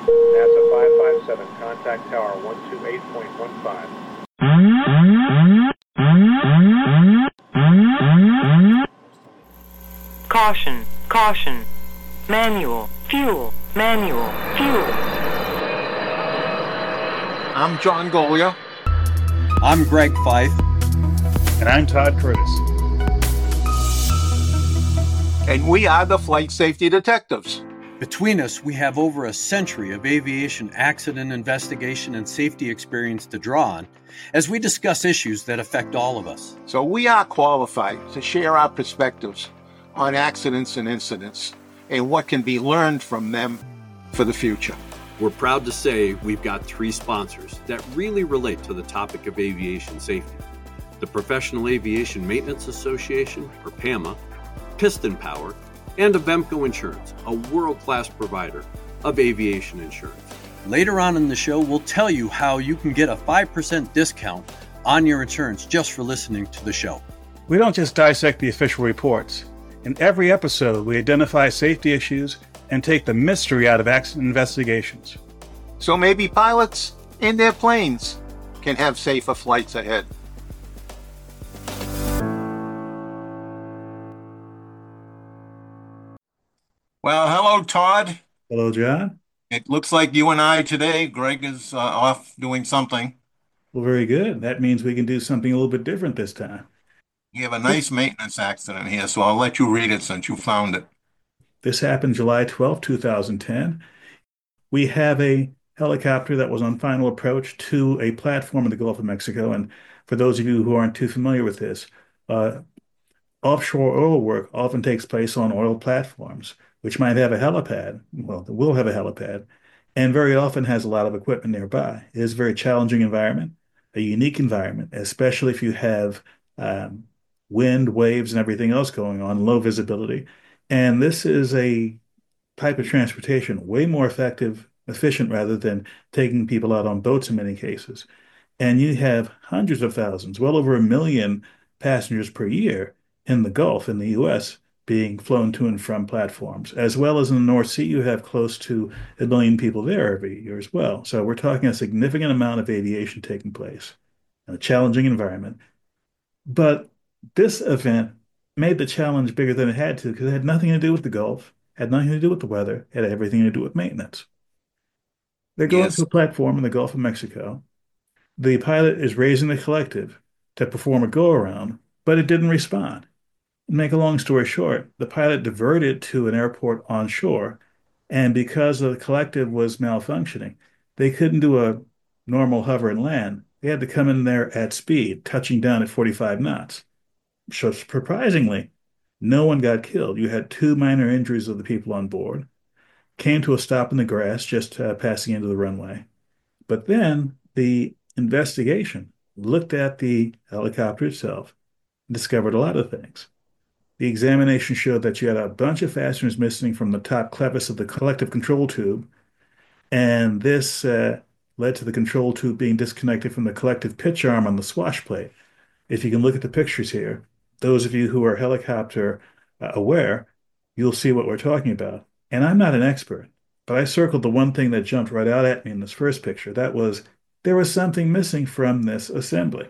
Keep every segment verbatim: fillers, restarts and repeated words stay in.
NASA five five seven, contact tower one two eight point one five. Caution, caution. Manual, fuel, manual, fuel. I'm John Golia. I'm Greg Fife. And I'm Todd Curtis. And we are the Flight Safety Detectives. Between us, we have over a century of aviation accident investigation and safety experience to draw on as we discuss issues that affect all of us. So we are qualified to share our perspectives on accidents and incidents and what can be learned from them for the future. We're proud to say we've got three sponsors that really relate to the topic of aviation safety. The Professional Aviation Maintenance Association, or PAMA, Piston Power, and Avemco Insurance, a world-class provider of aviation insurance. Later on in the show, we'll tell you how you can get a five percent discount on your insurance just for listening to the show. We don't just dissect the official reports. In every episode, we identify safety issues and take the mystery out of accident investigations. So maybe pilots and their planes can have safer flights ahead. Well, hello, Todd. Hello, John. It looks like you and I today, Greg is uh, off doing something. Well, very good. That means we can do something a little bit different this time. You have a nice maintenance accident here, so I'll let you read it since you found it. This happened July twelfth, two thousand ten. We have a helicopter that was on final approach to a platform in the Gulf of Mexico. And for those of you who aren't too familiar with this, uh, offshore oil work often takes place on oil platforms, which might have a helipad, well, it will have a helipad, and very often has a lot of equipment nearby. It is a very challenging environment, a unique environment, especially if you have um, wind, waves, and everything else going on, low visibility. And this is a type of transportation way more effective, efficient, rather than taking people out on boats in many cases. And you have hundreds of thousands, well over a million passengers per year in the Gulf, in the U S, being flown to and from platforms, as well as in the North Sea. You have close to a million people there every year as well. So we're talking a significant amount of aviation taking place in a challenging environment. But this event made the challenge bigger than it had to, because it had nothing to do with the Gulf, had nothing to do with the weather, it had everything to do with maintenance. They're going Yes. to a platform in the Gulf of Mexico. The pilot is raising the collective to perform a go-around, but it didn't respond. Make a long story short, the pilot diverted to an airport onshore, and because the collective was malfunctioning, they couldn't do a normal hover and land. They had to come in there at speed, touching down at forty-five knots. So surprisingly, no one got killed. You had two minor injuries of the people on board, came to a stop in the grass just uh, passing into the runway. But then the investigation looked at the helicopter itself and discovered a lot of things. The examination showed that you had a bunch of fasteners missing from the top clevis of the collective control tube, and this uh, led to the control tube being disconnected from the collective pitch arm on the swash plate. If you can look at the pictures here, those of you who are helicopter uh, aware, you'll see what we're talking about. And I'm not an expert, but I circled the one thing that jumped right out at me in this first picture. That was, there was something missing from this assembly.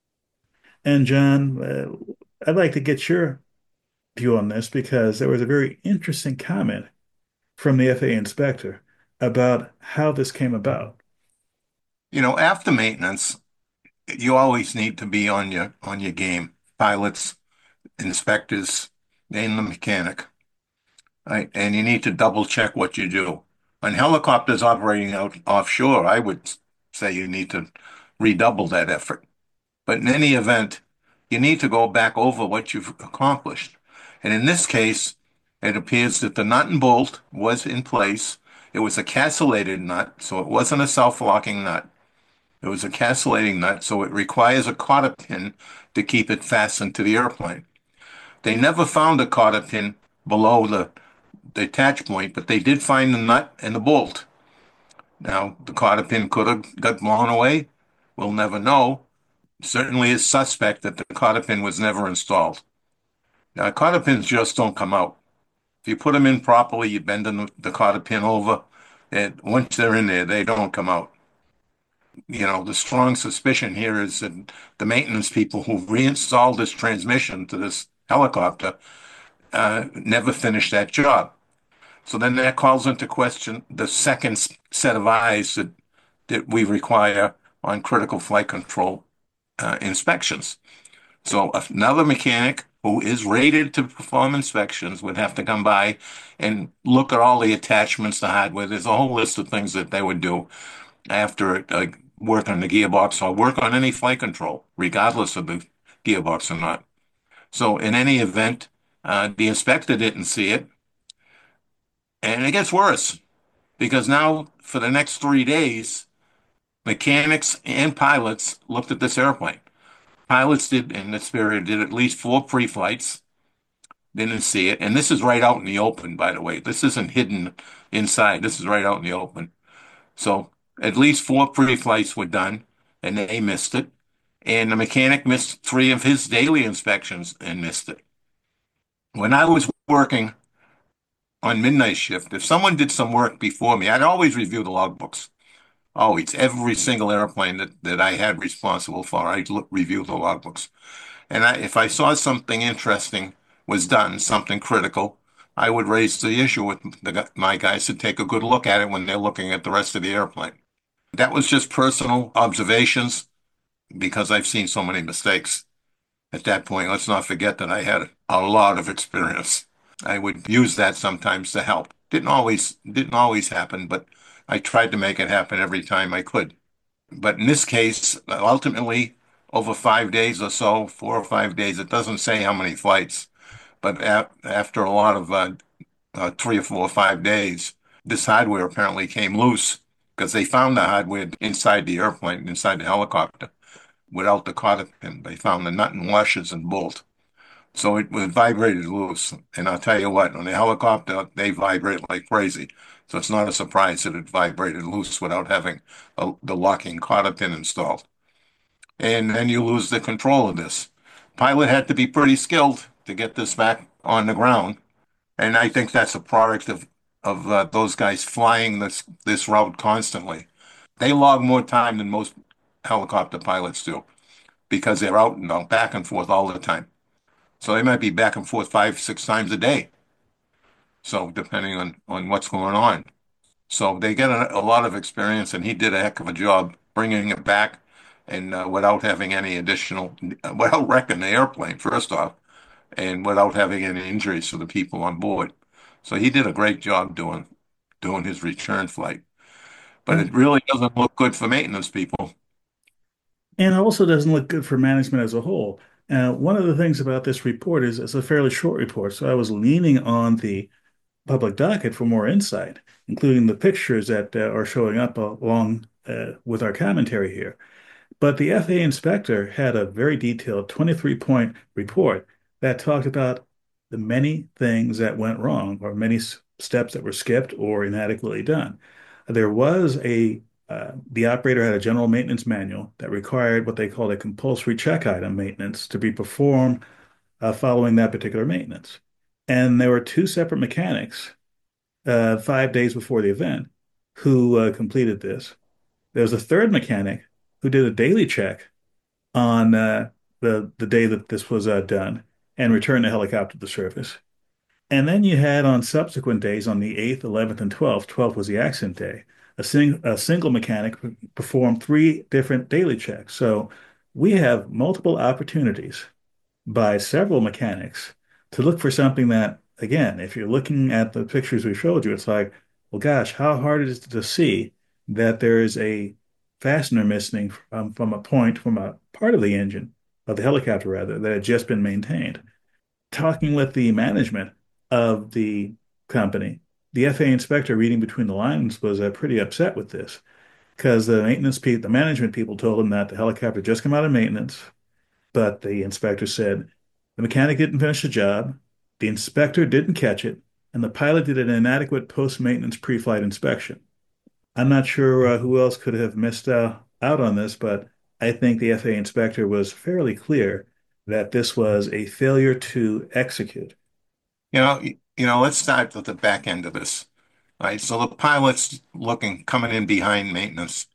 And John, uh, I'd like to get your view on this, because there was a very interesting comment from the F A A inspector about how this came about. You know, after maintenance, you always need to be on your on your game. Pilots, inspectors, and the mechanic. Right? And you need to double check what you do. On helicopters operating out offshore, I would say you need to redouble that effort. But in any event, you need to go back over what you've accomplished. And in this case, it appears that the nut and bolt was in place. It was a castellated nut, so it wasn't a self-locking nut. It was a castellating nut, so it requires a cotter pin to keep it fastened to the airplane. They never found a cotter pin below the, the attach point, but they did find the nut and the bolt. Now, the cotter pin could have got blown away. We'll never know. Certainly it's suspect that the cotter pin was never installed. Now, cotter pins just don't come out. If you put them in properly, you bend the, the cotter pin over, And once they're in there, they don't come out. You know, the strong suspicion here is that the maintenance people who reinstalled this transmission to this helicopter uh, never finished that job. So then that calls into question the second set of eyes that, that we require on critical flight control uh, inspections. So another mechanic who is rated to perform inspections would have to come by and look at all the attachments, the hardware. There's a whole list of things that they would do after uh, work on the gearbox or work on any flight control, regardless of the gearbox or not. So in any event, uh, the inspector didn't see it. And it gets worse because now for the next three days, mechanics and pilots looked at this airplane. Pilots did, in this period, did at least four pre-flights, didn't see it. And this is right out in the open, by the way. This isn't hidden inside. This is right out in the open. So at least four pre-flights were done, and they missed it. And the mechanic missed three of his daily inspections and missed it. When I was working on midnight shift, if someone did some work before me, I'd always review the logbooks. Always, every single airplane that, that I had responsible for, I'd look, review the logbooks. And I, if I saw something interesting was done, something critical, I would raise the issue with the, my guys to take a good look at it when they're looking at the rest of the airplane. That was just personal observations because I've seen so many mistakes. At that point, let's not forget that I had a lot of experience. I would use that sometimes to help. Didn't always didn't always happen, but I tried to make it happen every time I could. But in this case, ultimately, over five days or so, four or five days, it doesn't say how many flights, but a after a lot of uh, uh, three or four or five days, this hardware apparently came loose because they found the hardware inside the airplane, inside the helicopter, without the cotter pin. They found the nut and washers and bolt. So it was vibrated loose. And I'll tell you what, on the helicopter, they vibrate like crazy. So it's not a surprise that it vibrated loose without having a, the locking cotter pin installed. And then you lose the control of this. Pilot had to be pretty skilled to get this back on the ground. And I think that's a product of, of uh, those guys flying this, this route constantly. They log more time than most helicopter pilots do because they're out and out, back and forth all the time. So they might be back and forth five, six times a day. So depending on, on what's going on. So they get a, a lot of experience, and he did a heck of a job bringing it back and uh, without having any additional, without wrecking the airplane, first off, and without having any injuries to the people on board. So he did a great job doing doing his return flight. But it And really doesn't look good for maintenance people. and also doesn't look good for management as a whole. Uh, one of the things about this report is it's a fairly short report, so I was leaning on the public docket for more insight, including the pictures that uh, are showing up along uh, with our commentary here. But the F A A inspector had a very detailed twenty-three point report that talked about the many things that went wrong, or many s- steps that were skipped or inadequately done. There was a uh, the operator had a general maintenance manual that required what they called a compulsory check item maintenance to be performed uh, following that particular maintenance. And there were two separate mechanics uh, five days before the event who uh, completed this. There was a third mechanic who did a daily check on uh, the the day that this was uh, done and returned the helicopter to service. And then you had on subsequent days, on the eighth, eleventh, and twelfth, twelfth was the accident day, a, sing, a single mechanic performed three different daily checks. So we have multiple opportunities by several mechanics to look for something that, again, if you're looking at the pictures we showed you, it's like, well, gosh, how hard is it to see that there is a fastener missing from, from a point, from a part of the engine, of the helicopter rather, that had just been maintained. Talking with the management of the company, the F A A inspector reading between the lines was uh, pretty upset with this because the maintenance people, the management people told him that the helicopter just come out of maintenance, but the inspector said the mechanic didn't finish the job, the inspector didn't catch it, and the pilot did an inadequate post-maintenance pre-flight inspection. I'm not sure uh, who else could have missed uh, out on this, but I think the F A A inspector was fairly clear that this was a failure to execute. You know, you know, let's start with the back end of this. right? So the pilot's looking, coming in behind maintenance.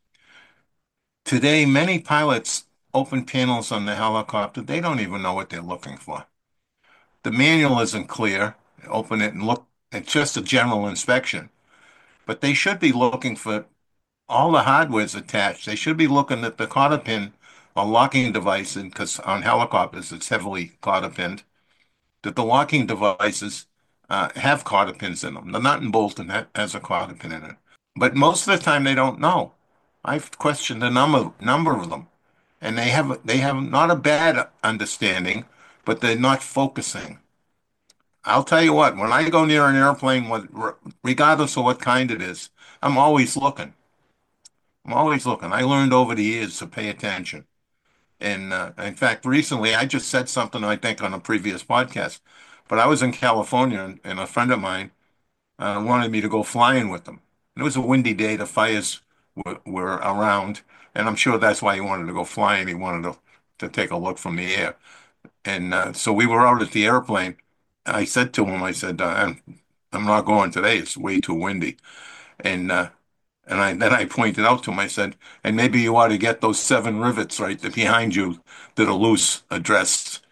Today, many pilots open panels on the helicopter. They don't even know what they're looking for. The manual isn't clear. Open it and look. It's just a general inspection. But they should be looking for all the hardware's attached. They should be looking at the cotter pin or locking device, because on helicopters it's heavily cotter pinned, that the locking devices uh, have cotter pins in them. The nut and bolt has a cotter pin in it. But most of the time they don't know. I've questioned a number number of them, and they have they have not a bad understanding, but they're not focusing. I'll tell you what, when I go near an airplane, regardless of what kind it is, I'm always looking. I'm always looking. I learned over the years to pay attention. And uh, in fact, recently I just said something I think on a previous podcast, but I was in California and, and a friend of mine uh, wanted me to go flying with them. And it was a windy day. The fires were, were around, and I'm sure that's why he wanted to go flying. He wanted to, to take a look from the air. And uh, so we were out at the airplane. I said to him, I said, uh, I'm, I'm not going today. It's way too windy. And uh, and I then I pointed out to him, I said, and maybe you ought to get those seven rivets right behind you that are loose addressed.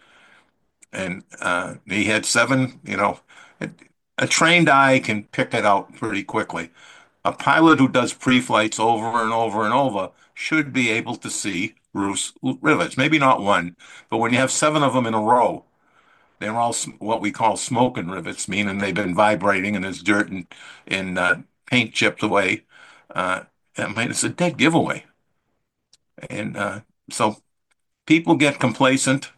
And uh, he had seven, you know, it, a trained eye can pick it out pretty quickly. A pilot who does pre-flights over and over and over should be able to see loose rivets. Maybe not one, but when you have seven of them in a row, they're all what we call smoking rivets, meaning they've been vibrating and there's dirt and, and uh, paint chipped away. Uh, I mean, it's a dead giveaway. And uh, so people get complacent.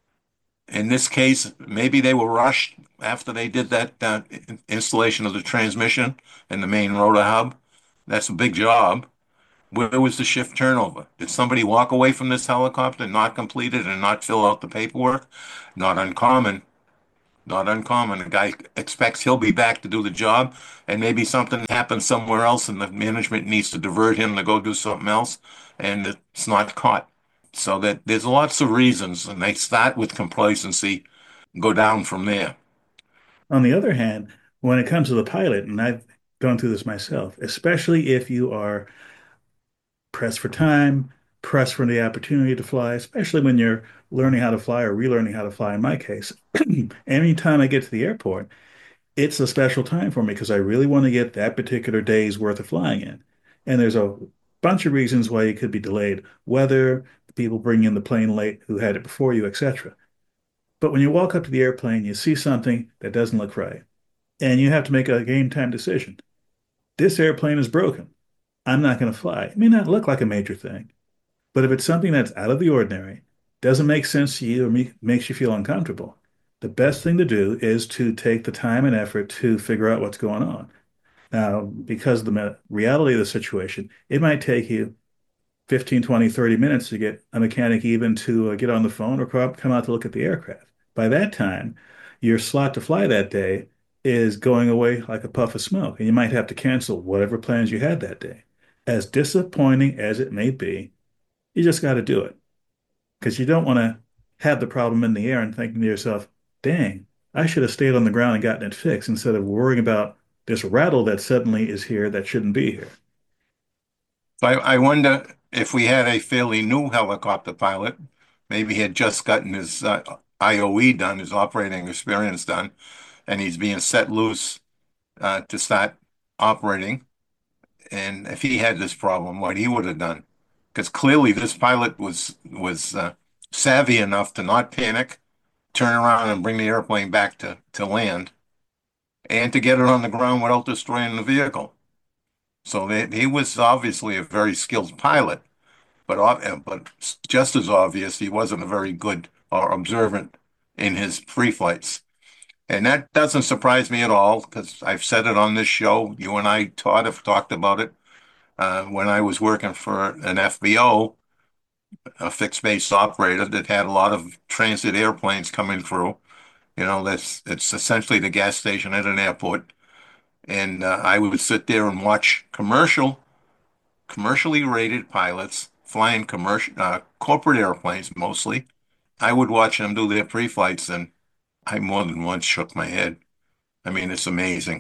In this case, maybe they were rushed after they did that uh, installation of the transmission and the main rotor hub. That's a big job. Where was the shift turnover? Did somebody walk away from this helicopter, not complete it, and not fill out the paperwork? Not uncommon. Not uncommon. A guy expects he'll be back to do the job, and maybe something happens somewhere else, and the management needs to divert him to go do something else, and it's not caught. So that there's lots of reasons, and they start with complacency, go down from there. On the other hand, when it comes to the pilot, and I've gone through this myself, especially if you are pressed for time, pressed for the opportunity to fly, especially when you're learning how to fly or relearning how to fly in my case. Anytime I get to the airport, it's a special time for me because I really want to get that particular day's worth of flying in. And there's a bunch of reasons why you could be delayed: weather, the people bringing in the plane late who had it before you, et cetera. But when you walk up to the airplane, you see something that doesn't look right, and you have to make a game time decision. This airplane is broken. I'm not going to fly. It may not look like a major thing, but if it's something that's out of the ordinary, doesn't make sense to you, or me, makes you feel uncomfortable, the best thing to do is to take the time and effort to figure out what's going on. Now, because of the reality of the situation, it might take you fifteen, twenty, thirty minutes to get a mechanic even to uh, get on the phone or come out to look at the aircraft. By that time, your slot to fly that day is going away like a puff of smoke, and you might have to cancel whatever plans you had that day. As disappointing as it may be, you just got to do it because you don't want to have the problem in the air and thinking to yourself, dang, I should have stayed on the ground and gotten it fixed instead of worrying about this rattle that suddenly is here that shouldn't be here. I, I wonder if we had a fairly new helicopter pilot, maybe he had just gotten his uh, I O E done, his operating experience done, and he's being set loose uh, to start operating. And if he had this problem, what he would have done. Because clearly this pilot was was uh, savvy enough to not panic, turn around and bring the airplane back to, to land, and to get it on the ground without destroying the vehicle. So they, he was obviously a very skilled pilot, but uh, but just as obvious, he wasn't a very good or observant in his pre-flights. And that doesn't surprise me at all because I've said it on this show. You and I, Todd, have talked about it. Uh, when I was working for an F B O, a fixed base operator that had a lot of transit airplanes coming through. You know, that's it's essentially the gas station at an airport. And uh, I would sit there and watch commercial, commercially rated pilots flying commercial, uh, corporate airplanes mostly. I would watch them do their pre-flights, and I more than once shook my head. I mean, it's amazing.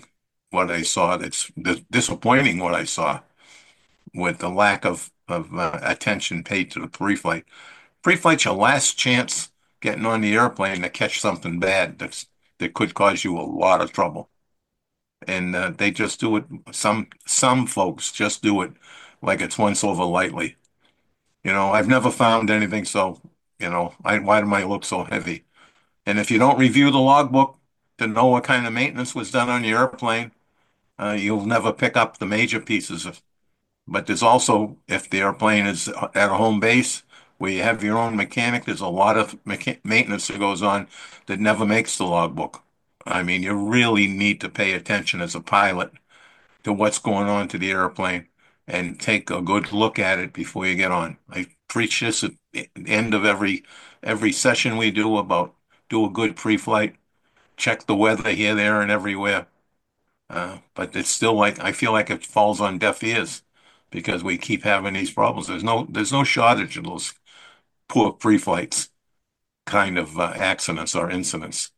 what I saw. That's dis- disappointing what I saw with the lack of of uh, attention paid to the pre-flight. Pre-flight's your last chance getting on the airplane to catch something bad that's that could cause you a lot of trouble. And uh, they just do it. Some some folks just do it like it's once over lightly. You know, I've never found anything so, you know, I why do I look so heavy? And if you don't review the logbook to know what kind of maintenance was done on your airplane, uh, you'll never pick up the major pieces of. But there's also, if the airplane is at a home base where you have your own mechanic, there's a lot of mecha- maintenance that goes on that never makes the logbook. I mean, you really need to pay attention as a pilot to what's going on to the airplane and take a good look at it before you get on. I preach this at the end of every every session we do about do a good pre-flight, check the weather here, there, and everywhere. Uh, but it's still like I feel like it falls on deaf ears because we keep having these problems. There's no there's no shortage of those poor pre-flights kind of uh, accidents or incidents.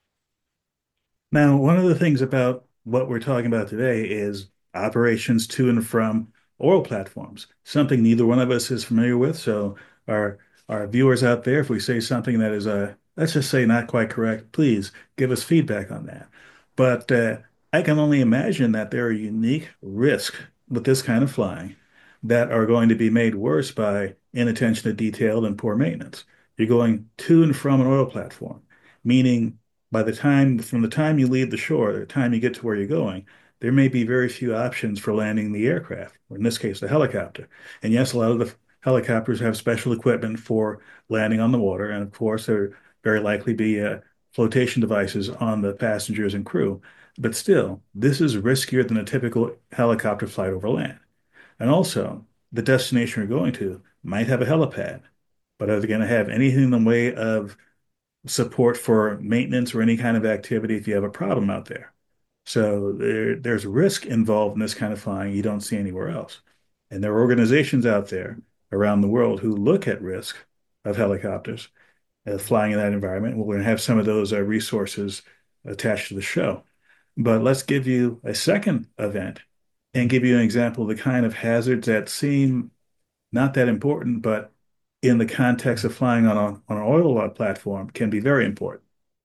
Now, one of the things about what we're talking about today is operations to and from oil platforms, something neither one of us is familiar with. So our our viewers out there, if we say something that is uh, let's just say not quite correct, please give us feedback on that. But uh, I can only imagine that there are unique risks with this kind of flying that are going to be made worse by inattention to detail and poor maintenance. You're going to and from an oil platform, meaning by the time from the time you leave the shore, the time you get to where you're going, there may be very few options for landing the aircraft, or in this case, the helicopter. And yes, a lot of the helicopters have special equipment for landing on the water, and of course, there very likely be uh, flotation devices on the passengers and crew. But still, this is riskier than a typical helicopter flight over land. And also, the destination you're going to might have a helipad, but are they going to have anything in the way of support for maintenance or any kind of activity if you have a problem out there? So there, there's risk involved in this kind of flying you don't see anywhere else. And there are organizations out there around the world who look at risk of helicopters uh, flying in that environment. We're going to have some of those uh, resources attached to the show. But let's give you a second event and give you an example of the kind of hazards that seem not that important, but in the context of flying on, a, on an oil platform can be very important.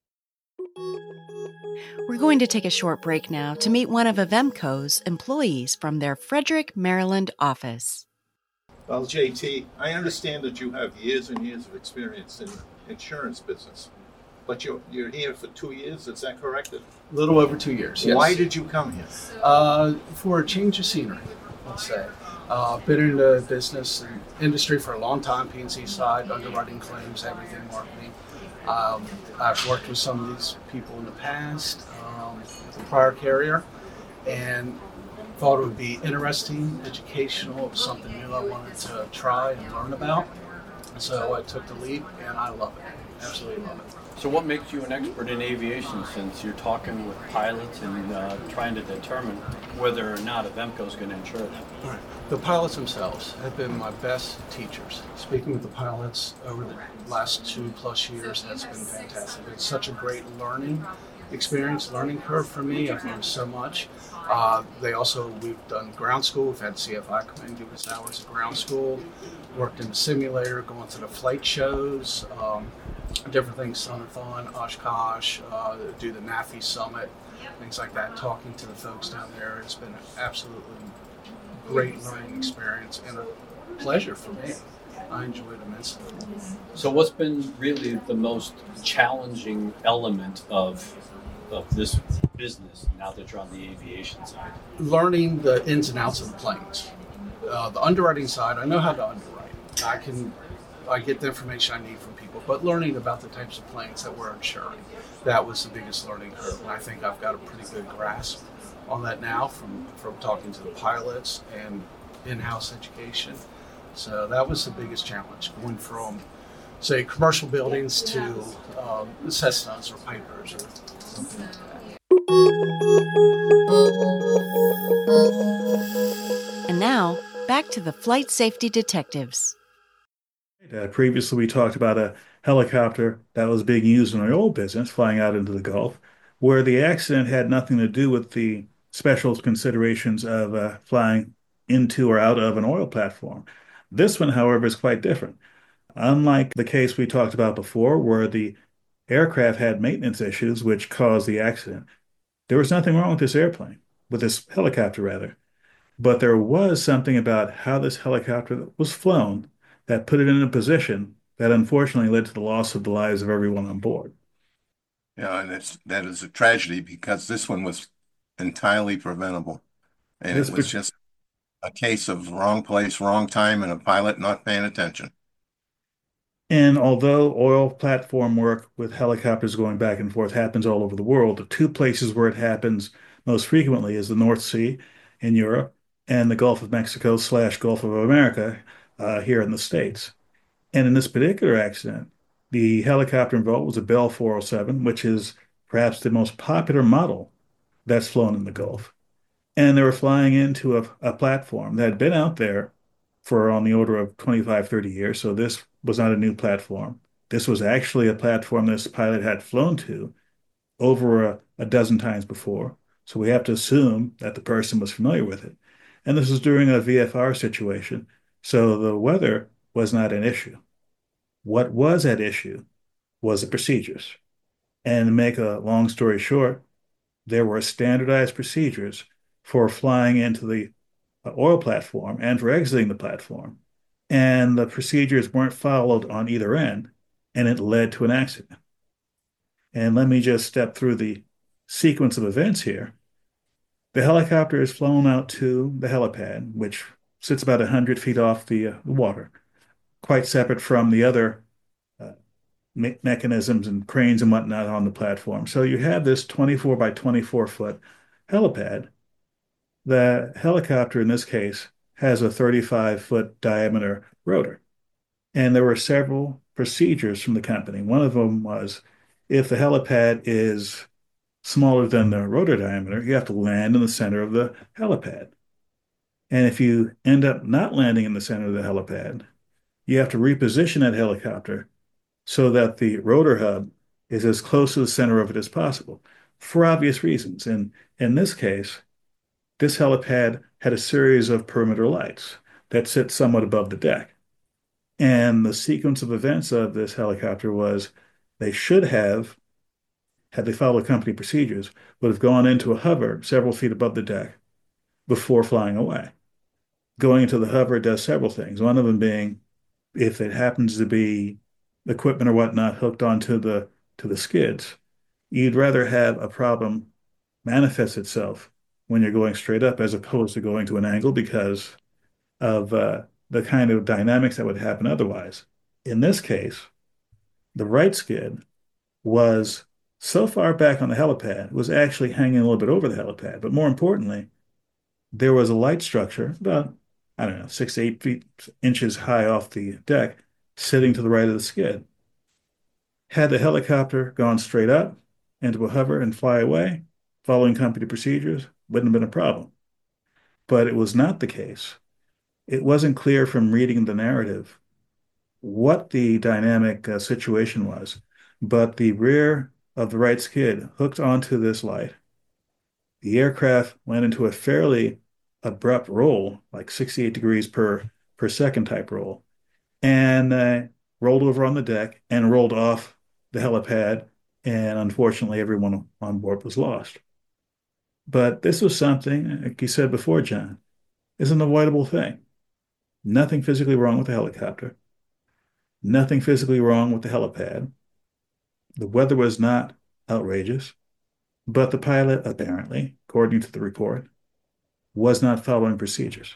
We're going to take a short break now to meet one of Avemco's employees from their Frederick, Maryland office. Well, J T, I understand that you have years and years of experience in the insurance business, but you're, you're here for two years, is that correct? A little over two years, yes. Why did you come here? Uh, for a change of scenery, let's say. Uh, been in the business and industry for a long time, P and C side, underwriting claims, everything, marketing. Um, I've worked with some of these people in the past, um, the prior carrier, and thought it would be interesting, educational, something new I wanted to try and learn about. So I took the leap, and I love it. Absolutely love it. So what makes you an expert in aviation, since you're talking with pilots and uh, trying to determine whether or not Avemco is going to insure them? All right. The pilots themselves have been my best teachers. Speaking with the pilots over the last two plus years has been fantastic. It's such a great learning experience, learning curve for me. I've learned so much. Uh, they also, we've done ground school. We've had C F I come in and give us hours of ground school. Worked in the simulator, going to the flight shows, um, different things, Sunathon, Oshkosh, uh, do the N A F I Summit, things like that. Talking to the folks down there, it's been an absolutely great learning experience and a pleasure for me. I enjoyed it immensely. So what's been really the most challenging element of of this business now that you're on the aviation side? Learning the ins and outs of the planes. Uh, the underwriting side, I know how to underwrite. I can, I get the information I need from people, but learning about the types of planes that we're insuring, that was the biggest learning curve. And I think I've got a pretty good grasp on that now from, from talking to the pilots and in-house education. So that was the biggest challenge, going from, say, commercial buildings to um, Cessnas or Pipers or something like that. And now, back to the Flight Safety Detectives. Uh, previously, we talked about a helicopter that was being used in the oil business, flying out into the Gulf, where the accident had nothing to do with the special considerations of uh, flying into or out of an oil platform. This one, however, is quite different. Unlike the case we talked about before, where the aircraft had maintenance issues which caused the accident, there was nothing wrong with this airplane, with this helicopter rather. But there was something about how this helicopter was flown that put it in a position that unfortunately led to the loss of the lives of everyone on board. Yeah, and it's that is a tragedy because this one was entirely preventable. And This, it was just a case of wrong place, wrong time, and a pilot not paying attention. and although oil platform work with helicopters going back and forth happens all over the world, the two places where it happens most frequently is the North Sea in Europe and the Gulf of Mexico slash Gulf of America uh, here in the States. And in this particular accident, the helicopter involved was a Bell four oh seven, which is perhaps the most popular model that's flown in the Gulf. And they were flying into a, a platform that had been out there for on the order of twenty-five, thirty years. So this was not a new platform. This was actually a platform this pilot had flown to over a, a dozen times before. So we have to assume that the person was familiar with it. And this was during a V F R situation. So the weather was not an issue. What was at issue was the procedures. And to make a long story short, there were standardized procedures for flying into the uh, oil platform and for exiting the platform. And the procedures weren't followed on either end, and it led to an accident. And let me just step through the sequence of events here. The helicopter is flown out to the helipad, which sits about one hundred feet off the, uh, the water, quite separate from the other uh, me mechanisms and cranes and whatnot on the platform. So you have this twenty-four by twenty-four foot helipad. The helicopter in this case has a thirty-five foot diameter rotor. And there were several procedures from the company. One of them was if the helipad is smaller than the rotor diameter, you have to land in the center of the helipad. And if you end up not landing in the center of the helipad, you have to reposition that helicopter so that the rotor hub is as close to the center of it as possible for obvious reasons. And in this case, this helipad had a series of perimeter lights that sit somewhat above the deck. And the sequence of events of this helicopter was they should have, had they followed company procedures, would have gone into a hover several feet above the deck before flying away. Going into the hover does several things. One of them being, if it happens to be equipment or whatnot hooked onto the to the skids, you'd rather have a problem manifest itself when you're going straight up as opposed to going to an angle because of uh, the kind of dynamics that would happen otherwise. In this case, the right skid was so far back on the helipad, it was actually hanging a little bit over the helipad. But more importantly, there was a light structure about, I don't know, six to eight feet inches high off the deck, sitting to the right of the skid. Had the helicopter gone straight up into a hover and fly away, following company procedures, wouldn't have been a problem. But it was not the case. It wasn't clear from reading the narrative what the dynamic uh, situation was, but the rear of the right skid hooked onto this light. The aircraft went into a fairly abrupt roll, like sixty-eight degrees per, per second type roll, and uh, rolled over on the deck and rolled off the helipad. And unfortunately, everyone on board was lost. But this was something, like you said before, John, is an avoidable thing. Nothing physically wrong with the helicopter. Nothing physically wrong with the helipad. The weather was not outrageous, but the pilot, apparently, according to the report, was not following procedures.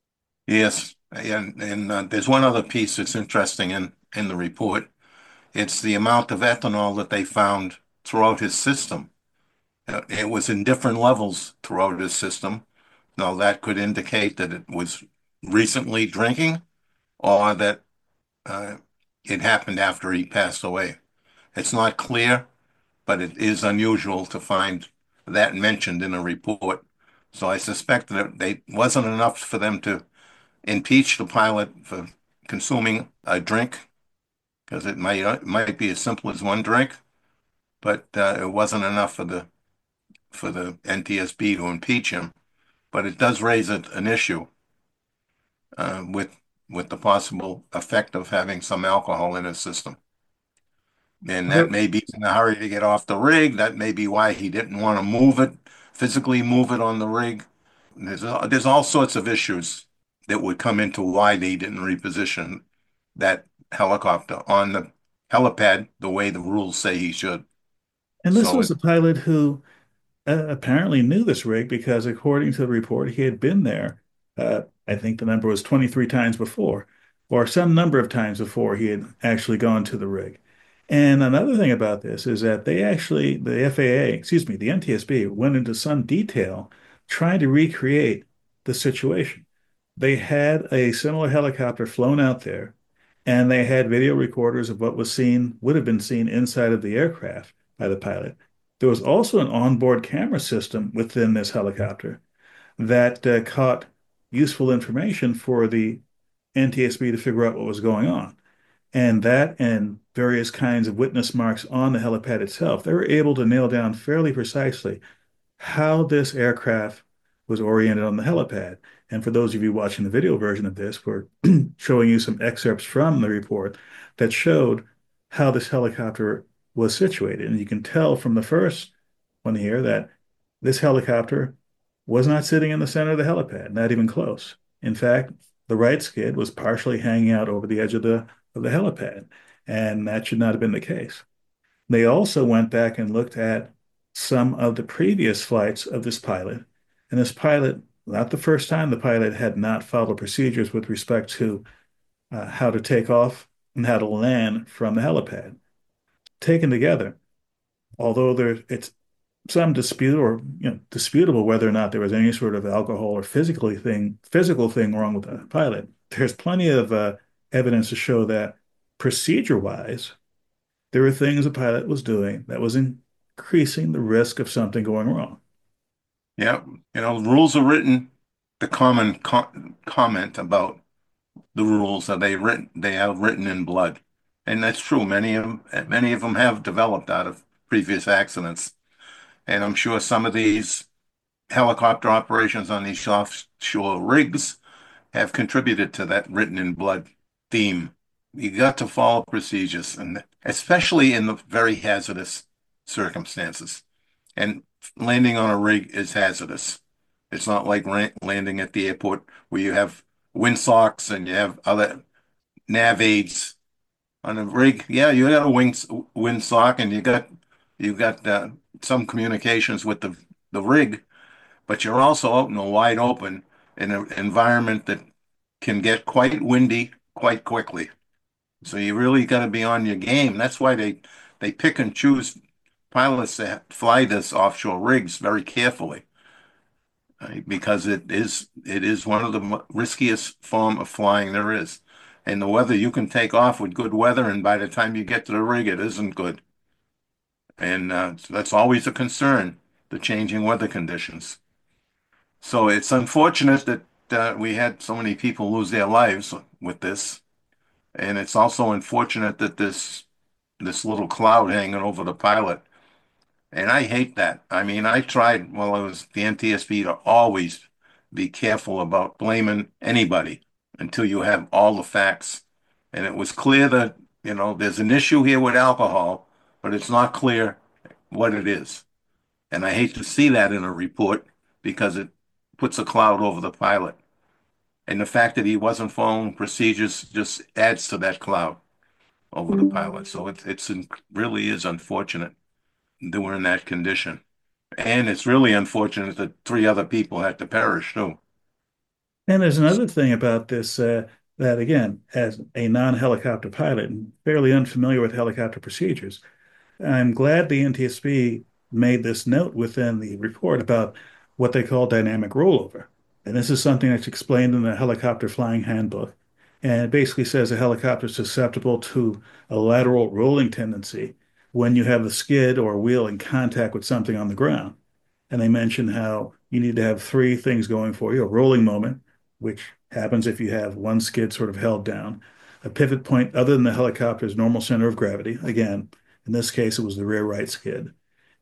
Yes, and, and uh, there's one other piece that's interesting in, in the report. It's the amount of ethanol that they found throughout his system. Uh, it was in different levels throughout his system. Now, that could indicate that it was recently drinking or that uh, it happened after he passed away. It's not clear, but it is unusual to find that mentioned in a report. So I suspect that it wasn't enough for them to impeach the pilot for consuming a drink, because it might it might be as simple as one drink, but uh, it wasn't enough for the for the N T S B to impeach him, but it does raise a, an issue uh, with with the possible effect of having some alcohol in his system. And that may be in a hurry to get off the rig. That may be why he didn't want to move it, physically move it on the rig. There's, there's all sorts of issues that would come into why they didn't reposition that helicopter on the helipad the way the rules say he should. And this So was it, a pilot who uh, apparently knew this rig because, according to the report, he had been there. Uh, I think the number was twenty-three times before, or some number of times before he had actually gone to the rig. And another thing about this is that they actually, the F A A, excuse me, the N T S B went into some detail trying to recreate the situation. They had a similar helicopter flown out there, and they had video recorders of what was seen, would have been seen inside of the aircraft by the pilot. There was also an onboard camera system within this helicopter that uh, caught useful information for the N T S B to figure out what was going on. And that and various kinds of witness marks on the helipad itself, they were able to nail down fairly precisely how this aircraft was oriented on the helipad. And for those of you watching the video version of this, we're showing you some excerpts from the report that showed how this helicopter was situated. And you can tell from the first one here that this helicopter was not sitting in the center of the helipad, not even close. In fact, the right skid was partially hanging out over the edge of the of the helipad, and that should not have been the case. They also went back and looked at some of the previous flights of this pilot, and this pilot, not the first time the pilot had not followed procedures with respect to uh, how to take off and how to land from the helipad. Taken together, although there it's some dispute or you know disputable whether or not there was any sort of alcohol or physically thing physical thing wrong with the pilot, there's plenty of uh, evidence to show that procedure-wise, there were things the pilot was doing that was increasing the risk of something going wrong. yeah, you know, the rules are written. The common co comment about the rules are they written they are written in blood, and that's true. Many of them, many of them have developed out of previous accidents, and I'm sure some of these helicopter operations on these offshore rigs have contributed to that written in blood theme. You got to follow procedures, and especially in the very hazardous circumstances. And landing on a rig is hazardous. It's not like landing at the airport where you have windsocks and you have other nav aids. On a rig, yeah, you got a wing windsock and you got you got uh, some communications with the the rig, but you're also out in the wide open in an environment that can get quite windy quite quickly. So you really got to be on your game. That's why they they pick and choose pilots that fly this offshore rigs very carefully, right? Because it is it is one of the riskiest form of flying there is. And the weather, you can take off with good weather, and by the time you get to the rig, it isn't good. And uh, so that's always a concern, the changing weather conditions. So it's unfortunate that uh, we had so many people lose their lives with this. And it's also unfortunate that this this little cloud hanging over the pilot. And I hate that. I mean, I tried while I was the N T S B to always be careful about blaming anybody until you have all the facts. And it was clear that, you know, there's an issue here with alcohol, but it's not clear what it is. And I hate to see that in a report because it puts a cloud over the pilot. And the fact that he wasn't following procedures just adds to that cloud over the pilot. So it it's really is unfortunate that we're in that condition. And it's really unfortunate that three other people had to perish too. And there's another thing about this uh, that, again, as a non-helicopter pilot and fairly unfamiliar with helicopter procedures, I'm glad the N T S B made this note within the report about what they call dynamic rollover. And this is something that's explained in the helicopter flying handbook. And it basically says a helicopter is susceptible to a lateral rolling tendency when you have the skid or wheel in contact with something on the ground. And they mention how you need to have three things going for you: a rolling moment, which happens if you have one skid sort of held down, a pivot point other than the helicopter's normal center of gravity. Again, in this case, it was the rear right skid.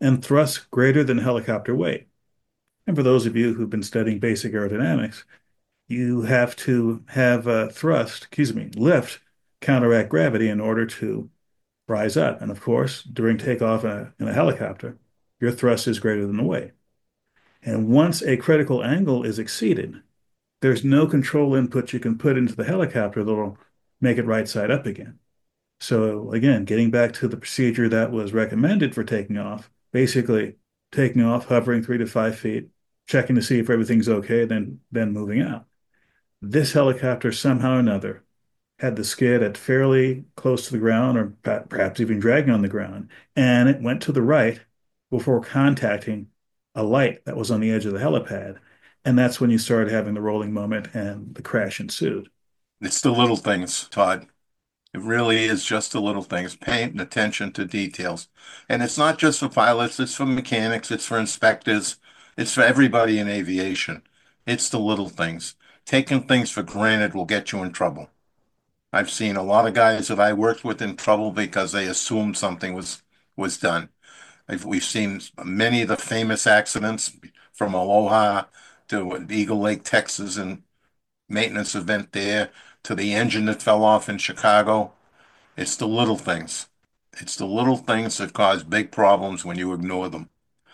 and thrust greater than helicopter weight. And for those of you who've been studying basic aerodynamics, you have to have a thrust, excuse me, lift counteract gravity in order to rise up. And of course, during takeoff in a, in a helicopter, your thrust is greater than the weight. And once a critical angle is exceeded, there's no control input you can put into the helicopter that'll make it right side up again. So again, getting back to the procedure that was recommended for taking off, basically taking off, hovering three to five feet, checking to see if everything's okay, then then moving out. This helicopter somehow or another had the skid at fairly close to the ground, or perhaps even dragging on the ground, and it went to the right before contacting a light that was on the edge of the helipad. And that's when you started having the rolling moment and the crash ensued. It's the little things, Todd. It really is just the little things, paying attention to details. And it's not just for pilots, it's for mechanics, it's for inspectors, it's for everybody in aviation. It's the little things. Taking things for granted will get you in trouble. I've seen a lot of guys that I worked with in trouble because they assumed something was was done. I've, we've seen many of the famous accidents from Aloha to Eagle Lake, Texas, and maintenance event there, to the engine that fell off in Chicago. It's the little things. It's the little things that cause big problems when you ignore them.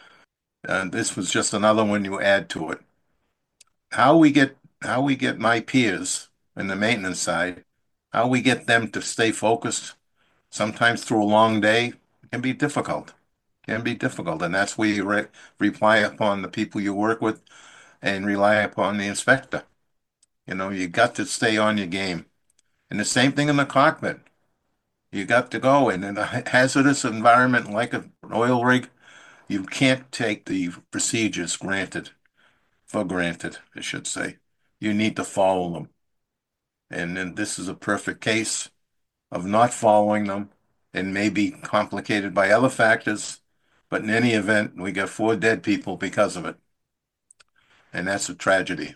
And this was just another one you add to it. How we get how we get my peers in the maintenance side, how we get them to stay focused, sometimes through a long day, can be difficult. Can be difficult. And that's where you re rely upon the people you work with and rely upon the inspector. You know, you got to stay on your game. And the same thing in the cockpit. You got to go in, in a hazardous environment like an oil rig. You can't take the procedures granted, for granted, I should say. You need to follow them. And then this is a perfect case of not following them, and may be complicated by other factors. But in any event, we got four dead people because of it. And that's a tragedy.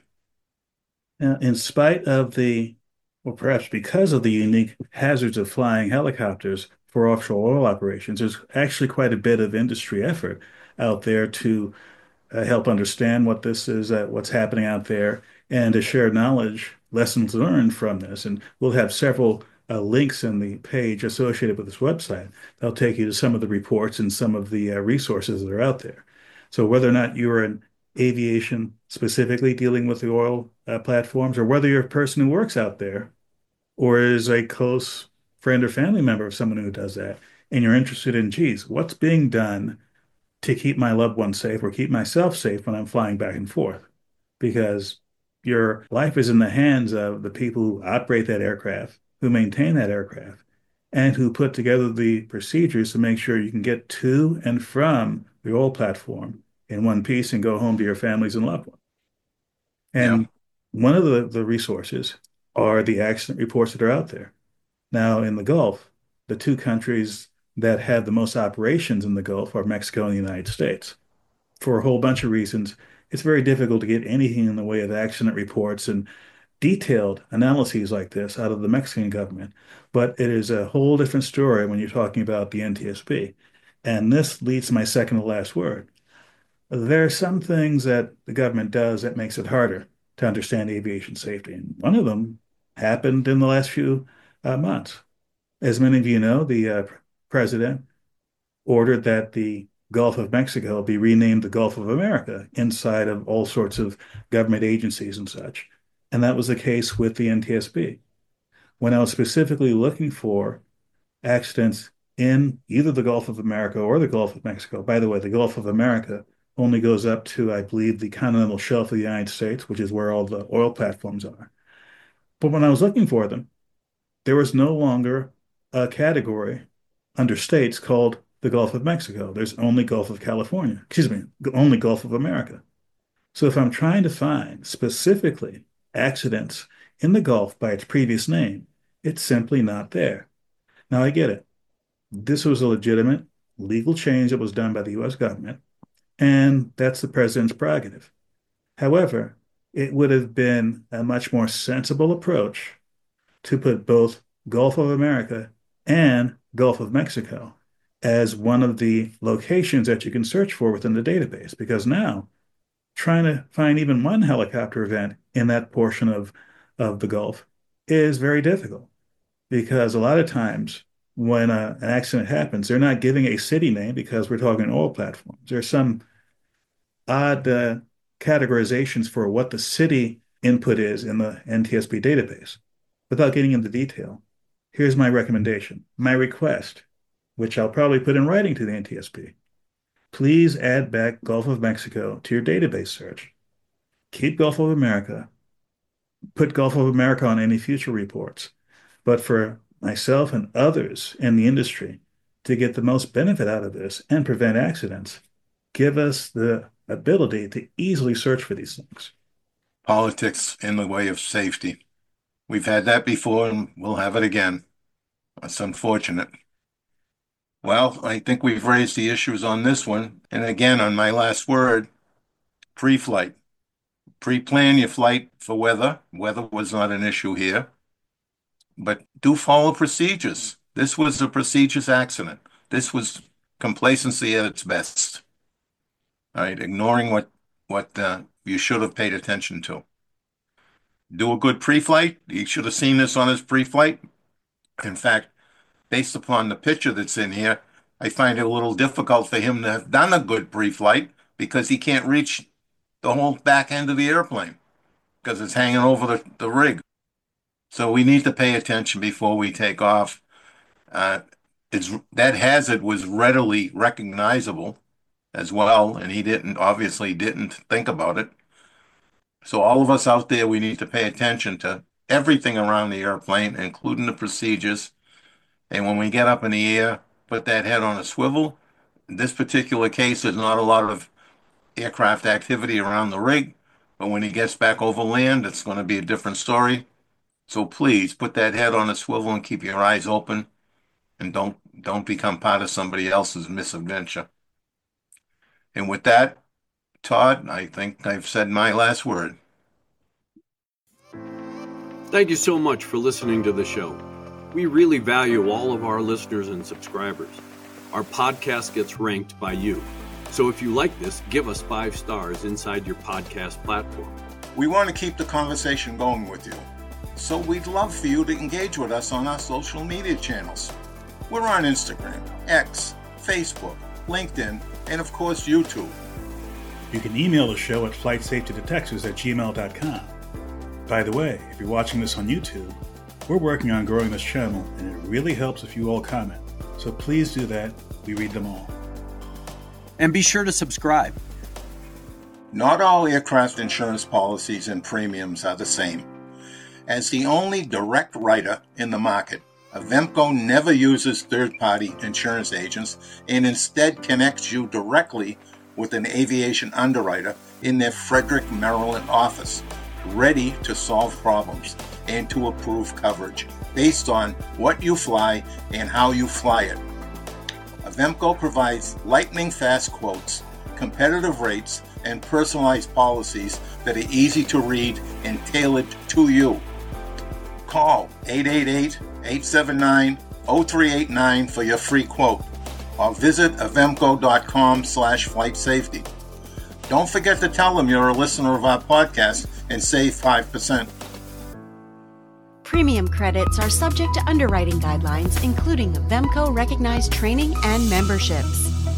Now, in spite of the, or perhaps because of the unique hazards of flying helicopters for offshore oil operations, there's actually quite a bit of industry effort out there to uh, help understand what this is, uh, what's happening out there, and to share knowledge, lessons learned from this. And we'll have several uh, links in the page associated with this website. They'll take you to some of the reports and some of the uh, resources that are out there. So whether or not you're in aviation specifically dealing with the oil uh, platforms, or whether you're a person who works out there or is a close friend or family member of someone who does that, and you're interested in, geez, what's being done to keep my loved ones safe or keep myself safe when I'm flying back and forth? Because your life is in the hands of the people who operate that aircraft, who maintain that aircraft, and who put together the procedures to make sure you can get to and from the oil platform in one piece and go home to your families and loved ones. And yeah. one of the, the resources are the accident reports that are out there. Now, in the Gulf, the two countries that have the most operations in the Gulf are Mexico and the United States. For a whole bunch of reasons, it's very difficult to get anything in the way of accident reports and detailed analyses like this out of the Mexican government. But it is a whole different story when you're talking about the N T S B. And this leads to my second to last word. There are some things that the government does that makes it harder to understand aviation safety. And one of them happened in the last few uh, months. As many of you know, the uh, president ordered that the Gulf of Mexico be renamed the Gulf of America inside of all sorts of government agencies and such. And that was the case with the N T S B. When I was specifically looking for accidents in either the Gulf of America or the Gulf of Mexico, by the way, the Gulf of America only goes up to, I believe, the continental shelf of the United States, which is where all the oil platforms are. But when I was looking for them, there was no longer a category under states called the Gulf of Mexico. There's only Gulf of California, excuse me, only Gulf of America. So if I'm trying to find specifically accidents in the Gulf by its previous name, it's simply not there. Now, I get it. This was a legitimate legal change that was done by the U S government, and that's the president's prerogative. However, it would have been a much more sensible approach to put both Gulf of America and Gulf of Mexico as one of the locations that you can search for within the database, because now trying to find even one helicopter event in that portion of, of the Gulf is very difficult, because a lot of times when a, an accident happens, they're not giving a city name because we're talking oil platforms. There's some odd uh, categorizations for what the city input is in the N T S B database. Without getting into detail, here's my recommendation, my request, which I'll probably put in writing to the N T S B. Please add back Gulf of Mexico to your database search. Keep Gulf of America. Put Gulf of America on any future reports. But for myself and others in the industry to get the most benefit out of this and prevent accidents, give us the ability to easily search for these things. Politics in the way of safety. We've had that before and we'll have it again. It's unfortunate. Well, I think we've raised the issues on this one. And again, on my last word, pre-flight. Pre-plan your flight for weather. Weather was not an issue here. But do follow procedures. This was a procedures accident. This was complacency at its best. All right, ignoring what, what uh, you should have paid attention to. Do a good pre-flight. You should have seen this on his pre-flight. In fact, based upon the picture that's in here, I find it a little difficult for him to have done a good pre-flight because he can't reach the whole back end of the airplane because it's hanging over the, the rig. So we need to pay attention before we take off. Uh, it's, that hazard was readily recognizable as well, and he didn't, obviously didn't think about it. So all of us out there, we need to pay attention to everything around the airplane, including the procedures. And when we get up in the air, put that head on a swivel. In this particular case, there's not a lot of aircraft activity around the rig, but when he gets back over land, it's going to be a different story. So please put that head on a swivel and keep your eyes open, and don't don't become part of somebody else's misadventure. And with that, Todd, I think I've said my last word. Thank you so much for listening to the show. We really value all of our listeners and subscribers. Our podcast gets ranked by you. So if you like this, give us five stars inside your podcast platform. We want to keep the conversation going with you. So we'd love for you to engage with us on our social media channels. We're on Instagram, X, Facebook, LinkedIn, and of course YouTube. You can email the show at flight safety detectives at gmail dot com. By the way, if you're watching this on YouTube, we're working on growing this channel, and it really helps if you all comment. So please do that. We read them all. And be sure to subscribe. Not all aircraft insurance policies and premiums are the same. As the only direct writer in the market, Avemco never uses third-party insurance agents and instead connects you directly with an aviation underwriter in their Frederick, Maryland office, ready to solve problems and to approve coverage based on what you fly and how you fly it. Avemco provides lightning-fast quotes, competitive rates, and personalized policies that are easy to read and tailored to you. Call eight eight eight, eight seven nine, zero three eight nine for your free quote, or visit avemco.com slash flight safety. Don't forget to tell them you're a listener of our podcast and save five percent. Premium credits are subject to underwriting guidelines, including Avemco recognized training and memberships.